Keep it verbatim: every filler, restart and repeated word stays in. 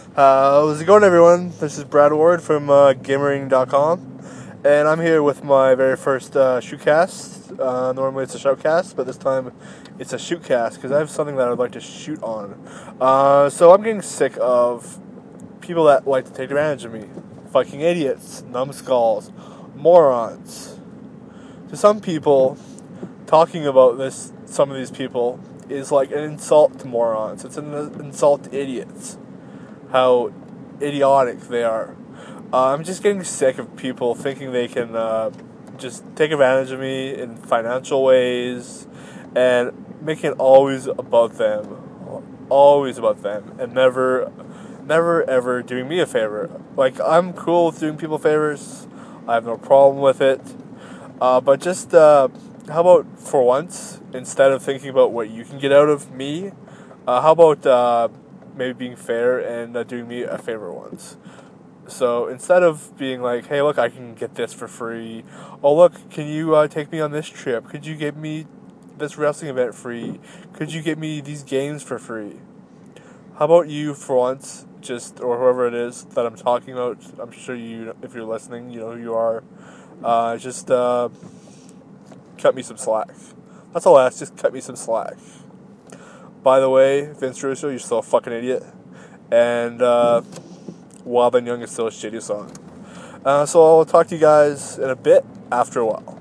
Uh, how's it going, everyone? This is Brad Ward from uh, Gamering dot com, and I'm here with my very first uh, shootcast. Uh, normally it's a shoutcast, but this time it's a shootcast because I have something that I'd like to shoot on. Uh, so I'm getting sick of people that like to take advantage of me. Fucking idiots, numbskulls, morons. To some people, talking about this, some of these people, is like an insult to morons. It's an insult to idiots. How idiotic they are. Uh, I'm just getting sick of people thinking they can uh, just take advantage of me in financial ways and making it always about them. Always about them. And never, never ever doing me a favor. Like, I'm cool with doing people favors. I have no problem with it. Uh, but just, uh, how about for once, instead of thinking about what you can get out of me, uh, how about, uh, maybe being fair and uh, doing me a favor once. So instead of being like, hey, look, I can get this for free. Oh, look, can you uh, take me on this trip? Could you get me this wrestling event free? Could you get me these games for free? How about you, for once, just, or whoever it is that I'm talking about, I'm sure you, if you're listening, you know who you are, uh, just uh, cut me some slack. That's all I ask, just cut me some slack. By the way, Vince Russo, you're still a fucking idiot. And uh, Wild and Young is still a shitty song. Uh, so I'll talk to you guys in a bit after a while.